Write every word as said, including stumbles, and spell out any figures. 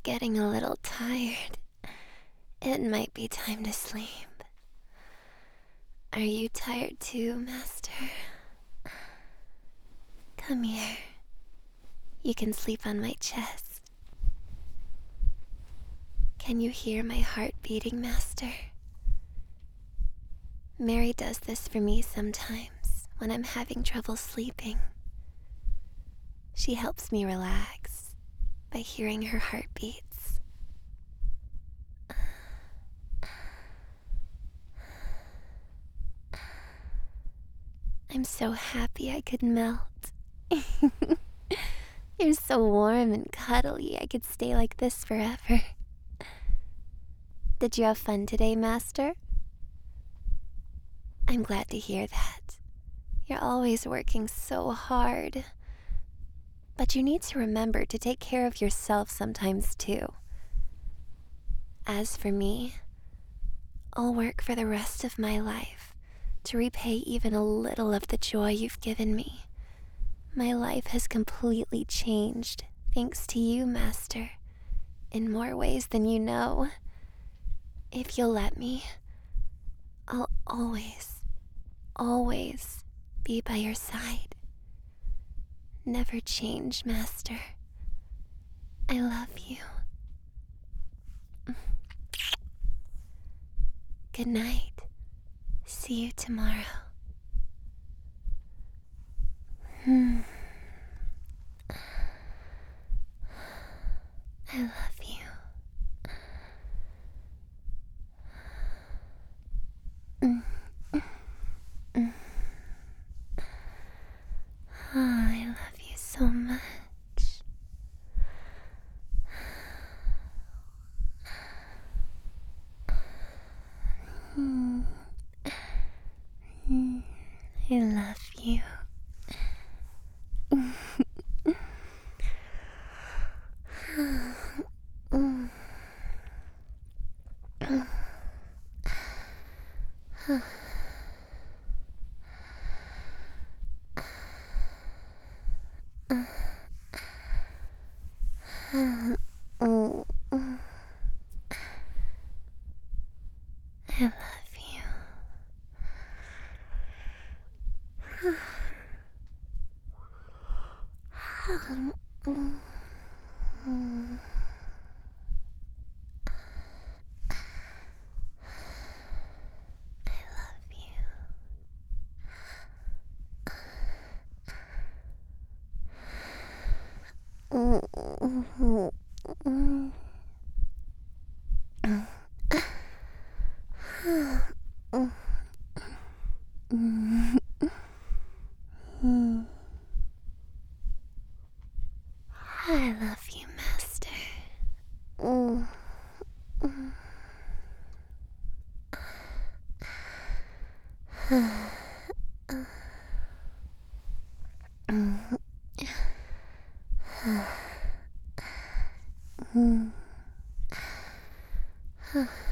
getting a little tired. It might be time to sleep. Are you tired too, Master? Come here. You can sleep on my chest. Can you hear my heart beating, Master? Mary does this for me sometimes when I'm having trouble sleeping. She helps me relax by hearing her heartbeats. I'm so happy I could melt. You're so warm and cuddly, I could stay like this forever. Did you have fun today, Master? I'm glad to hear that. You're always working so hard. But you need to remember to take care of yourself sometimes too. As for me, I'll work for the rest of my life to repay even a little of the joy you've given me. My life has completely changed thanks to you, Master, in more ways than you know. If you'll let me, I'll always, always be by your side. Never change, Master. I love you. Good night. See you tomorrow. Hmm. I love you. Mm. Mm. Oh, I love you so much. Mm. Mm. I love you. Mm. Mm. I love you. I love you, Master. Mm. Mm. Mm.